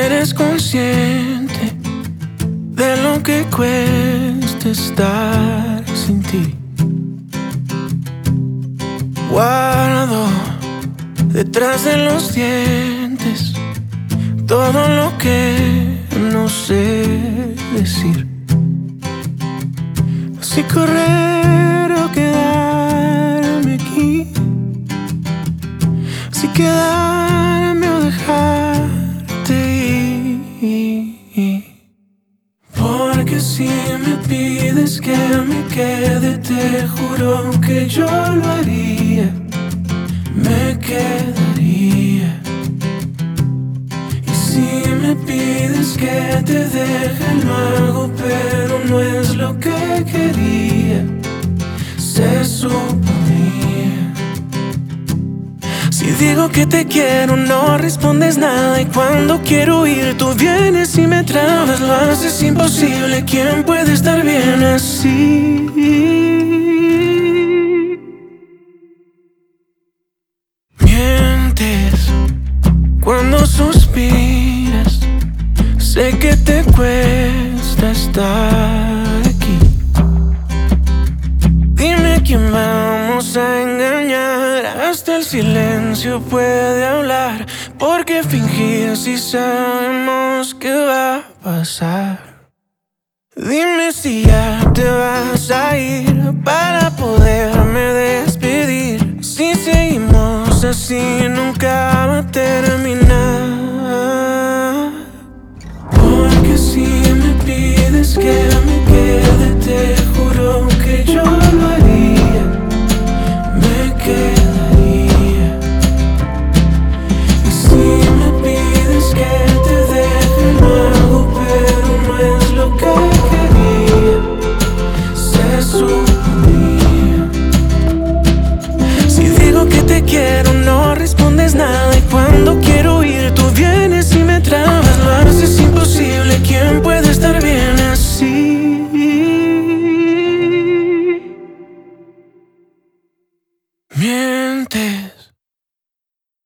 eres consciente de lo que cuesta estar sin ti. Guardo detrás de los dientes todo lo que no sé decir. Si correr o quedarme aquí, si quedarme o dejarte ir. Porque si me pides que me quede, te juro que yo lo haría, me quedaría. Y si me pides que te deje, lo hago, pero no es lo que quería, se suponía. Si digo que te quiero, no respondes nada, y cuando quiero ir, tú vienes y me trabas. Lo haces imposible, ¿quién puede estar bien así? Mientes cuando suspiras, sé que te cuesta estar aquí. Dime quién vamos a engañar, hasta el silencio puede hablar. ¿Por qué fingir si sabemos que va a pasar? Dime si ya te vas a ir para poderme despedir. Si seguimos así nunca va a terminar. Porque si me pides que me quede, te juro que yo lo haría, me quedaría. Y si me pides que te deje, lo hago, pero no es lo que quería, se supone.